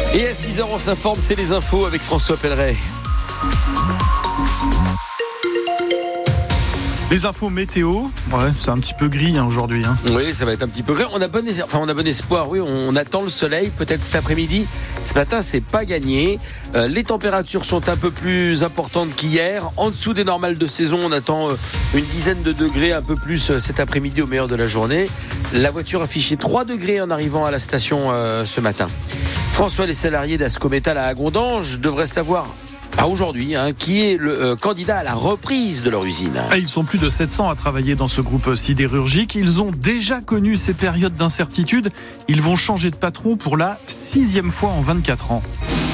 Et à 6h, on s'informe, c'est les infos avec François Pelleret. Les infos météo, c'est un petit peu gris aujourd'hui. Oui, ça va être un petit peu gris. On a bon espoir, oui, on attend le soleil, peut-être cet après-midi. Ce matin, c'est pas gagné. Les températures sont un peu plus importantes qu'hier. En dessous des normales de saison, on attend une dizaine de degrés, un peu plus cet après-midi au meilleur de la journée. La voiture affichait 3 degrés en arrivant à la station ce matin. François, les salariés d'Ascométal à Agondange devraient savoir aujourd'hui qui est le candidat à la reprise de leur usine. Ils sont plus de 700 à travailler dans ce groupe sidérurgique. Ils ont déjà connu ces périodes d'incertitude. Ils vont changer de patron pour la 6e fois en 24 ans.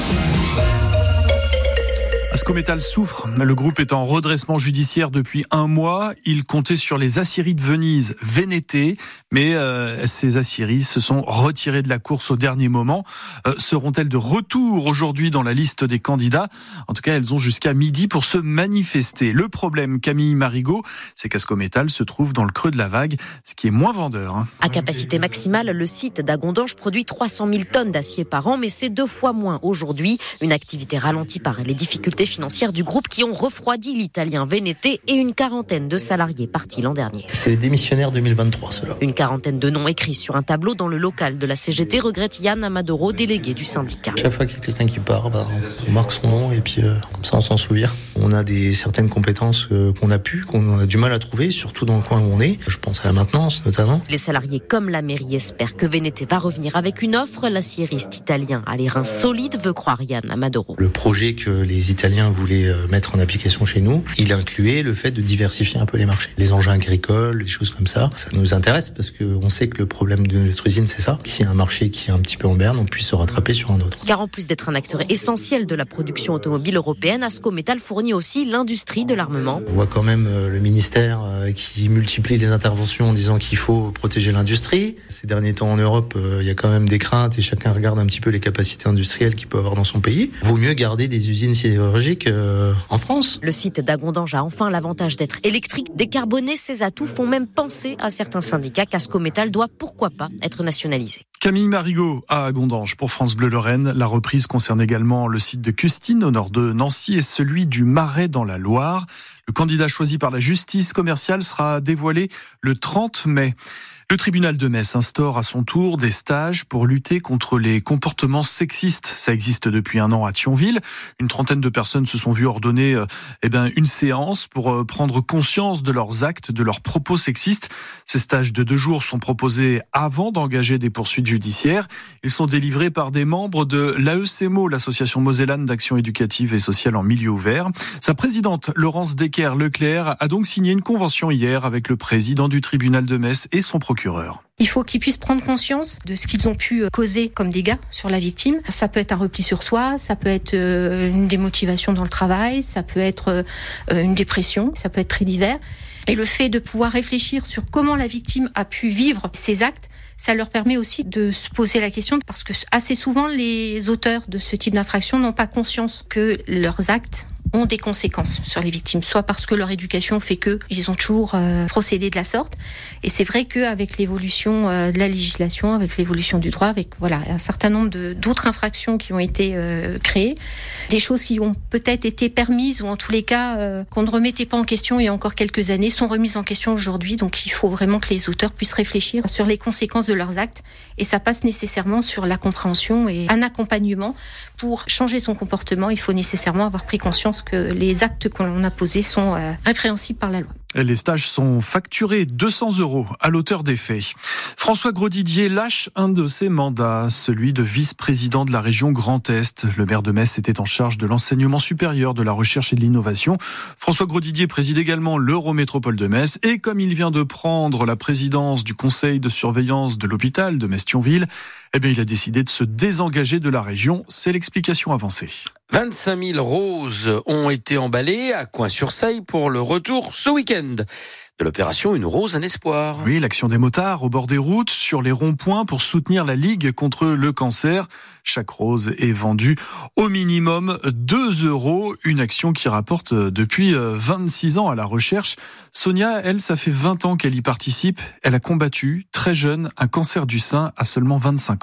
Ascométal souffre. Le groupe est en redressement judiciaire depuis 1 mois. Il comptait sur les aciéries de Venise, Vénété, mais ces aciéries se sont retirées de la course au dernier moment. Seront-elles de retour aujourd'hui dans la liste des candidats ? En tout cas, elles ont jusqu'à midi pour se manifester. Le problème, Camille Marigot, c'est qu'Ascométal se trouve dans le creux de la vague, ce qui est moins vendeur. À capacité maximale, le site d'Agondange produit 300 000 tonnes d'acier par an, mais c'est 2 fois moins aujourd'hui. Une activité ralentie par les difficultés financières du groupe qui ont refroidi l'italien Vénété et une quarantaine de salariés partis l'an dernier. C'est les démissionnaires 2023, ceux-là. Une quarantaine de noms écrits sur un tableau dans le local de la CGT, regrette Yann Amadoro, délégué du syndicat. Chaque fois qu'il y a quelqu'un qui part, on marque son nom et puis comme ça on s'en souvient. On a certaines compétences qu'on a du mal à trouver, surtout dans le coin où on est. Je pense à la maintenance notamment. Les salariés comme la mairie espèrent que Vénété va revenir avec une offre. L'aciériste italien a les reins solides, veut croire Yann Amadoro. Le projet que les Italiens voulaient mettre en application chez nous, il incluait le fait de diversifier un peu les marchés. Les engins agricoles, des choses comme ça. Ça nous intéresse parce qu'on sait que le problème de notre usine, c'est ça. S'il y a un marché qui est un petit peu en berne, on puisse se rattraper sur un autre. Car en plus d'être un acteur essentiel de la production automobile européenne, Ascométal fournit aussi l'industrie de l'armement. On voit quand même le ministère qui multiplie les interventions en disant qu'il faut protéger l'industrie. Ces derniers temps en Europe, il y a quand même des craintes et chacun regarde un petit peu les capacités industrielles qu'il peut avoir dans son pays. Vaut mieux garder des usines sidérurgiques en France. Le site d'Agondange a enfin l'avantage d'être électrique, décarboné. Ses atouts font même penser à certains syndicats qu'Ascométal doit, pourquoi pas, être nationalisé. Camille Marigot à Agondange pour France Bleu Lorraine. La reprise concerne également le site de Custine au nord de Nancy et celui du Marais dans la Loire. Le candidat choisi par la justice commerciale sera dévoilé le 30 mai. Le tribunal de Metz instaure à son tour des stages pour lutter contre les comportements sexistes. Ça existe depuis 1 an à Thionville. Une trentaine de personnes se sont vues ordonner une séance pour prendre conscience de leurs actes, de leurs propos sexistes. Ces stages de 2 jours sont proposés avant d'engager des poursuites judiciaires. Ils sont délivrés par des membres de l'AECMO, l'association mosellane d'action éducative et sociale en milieu ouvert. Sa présidente, Laurence Decker-Leclerc, a donc signé une convention hier avec le président du tribunal de Metz et son procureur. Il faut qu'ils puissent prendre conscience de ce qu'ils ont pu causer comme dégâts sur la victime. Ça peut être un repli sur soi, ça peut être une démotivation dans le travail, ça peut être une dépression, ça peut être très divers. Et le fait de pouvoir réfléchir sur comment la victime a pu vivre ces actes, ça leur permet aussi de se poser la question, parce que assez souvent les auteurs de ce type d'infraction n'ont pas conscience que leurs actes ont des conséquences sur les victimes, soit parce que leur éducation fait qu'ils ont toujours procédé de la sorte. Et c'est vrai qu'avec l'évolution de la législation, avec l'évolution du droit, avec un certain nombre d'autres infractions qui ont été créées, des choses qui ont peut-être été permises ou en tous les cas qu'on ne remettait pas en question il y a encore quelques années sont remises en question aujourd'hui. Donc il faut vraiment que les auteurs puissent réfléchir sur les conséquences de leurs actes, et ça passe nécessairement sur la compréhension et un accompagnement. Pour changer son comportement, il faut nécessairement avoir pris conscience que les actes qu'on a posés sont répréhensibles par la loi. Les stages sont facturés 200 € à l'auteur des faits. François Grosdidier lâche un de ses mandats, celui de vice-président de la région Grand Est. Le maire de Metz était en charge de l'enseignement supérieur, de la recherche et de l'innovation. François Grosdidier préside également l'Eurométropole de Metz. Et comme il vient de prendre la présidence du conseil de surveillance de l'hôpital de Metz-Thionville, il a décidé de se désengager de la région. C'est l'explication avancée. 25 000 roses ont été emballées à Coin-sur-Seille pour le retour ce week-end de l'opération Une rose, un espoir. Oui, l'action des motards au bord des routes, sur les ronds-points pour soutenir la Ligue contre le cancer. Chaque rose est vendue au minimum 2 €. Une action qui rapporte depuis 26 ans à la recherche. Sonia, elle, ça fait 20 ans qu'elle y participe. Elle a combattu, très jeune, un cancer du sein à seulement 25 ans.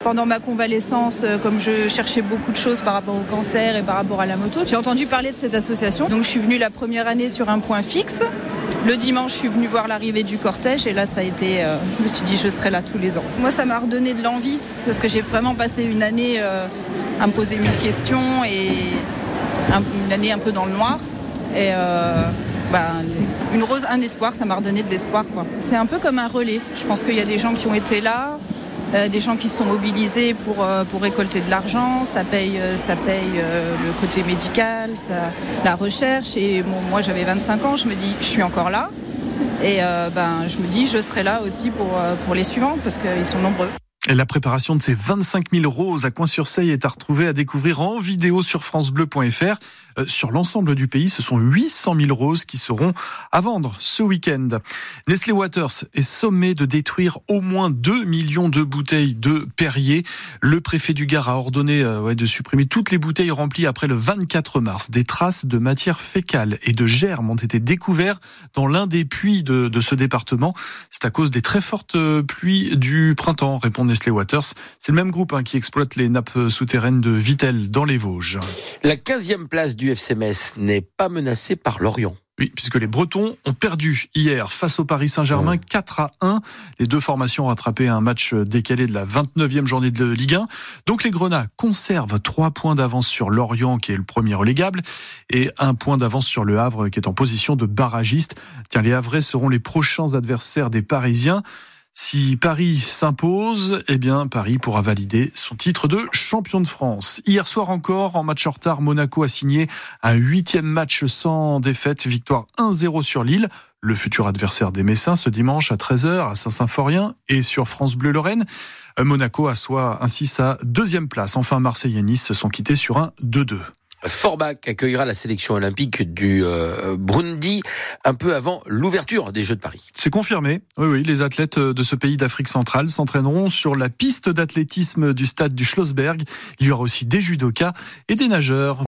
Pendant ma convalescence, comme je cherchais beaucoup de choses par rapport au cancer et par rapport à la moto, j'ai entendu parler de cette association. Donc je suis venue la première année sur un point fixe. Le dimanche, je suis venue voir l'arrivée du cortège et là, ça a été. Je me suis dit, je serai là tous les ans. Moi, ça m'a redonné de l'envie parce que j'ai vraiment passé une année à me poser mille questions et une année un peu dans le noir. Et une rose, un espoir, ça m'a redonné de l'espoir, quoi. C'est un peu comme un relais. Je pense qu'il y a des gens qui ont été là, des gens qui se sont mobilisés pour récolter de l'argent. Ça paye le côté médical, la recherche. Et bon, moi, j'avais 25 ans, je me dis, je suis encore là. Et je me dis, je serai là aussi pour les suivants parce qu'ils sont nombreux. Et la préparation de ces 25 000 roses à Coin-sur-Seille est à retrouver, à découvrir en vidéo sur francebleu.fr. Sur l'ensemble du pays, ce sont 800 000 roses qui seront à vendre ce week-end. Nestlé Waters est sommé de détruire au moins 2 millions de bouteilles de Perrier. Le préfet du Gard a ordonné de supprimer toutes les bouteilles remplies après le 24 mars. Des traces de matière fécale et de germes ont été découverts dans l'un des puits de ce département. C'est à cause des très fortes pluies du printemps, répond Nestlé Waters. C'est le même groupe qui exploite les nappes souterraines de Vittel dans les Vosges. La 15e place du FC Metz n'est pas menacée par Lorient. Oui, puisque les Bretons ont perdu hier face au Paris Saint-Germain 4-1. Les deux formations ont rattrapé un match décalé de la 29e journée de Ligue 1. Donc les Grenats conservent 3 points d'avance sur Lorient, qui est le premier relégable, et 1 point d'avance sur Le Havre, qui est en position de barragiste. Tiens, les Havrais seront les prochains adversaires des Parisiens. Si Paris s'impose, Paris pourra valider son titre de champion de France. Hier soir encore, en match en retard, Monaco a signé un 8e match sans défaite, victoire 1-0 sur Lille. Le futur adversaire des Messins ce dimanche à 13h à Saint-Symphorien et sur France Bleu Lorraine. Monaco assoit ainsi sa 2e place. Enfin, Marseille et Nice se sont quittés sur un 2-2. Forbach accueillera la sélection olympique du Burundi un peu avant l'ouverture des Jeux de Paris. C'est confirmé. Oui, les athlètes de ce pays d'Afrique centrale s'entraîneront sur la piste d'athlétisme du stade du Schlossberg. Il y aura aussi des judokas et des nageurs.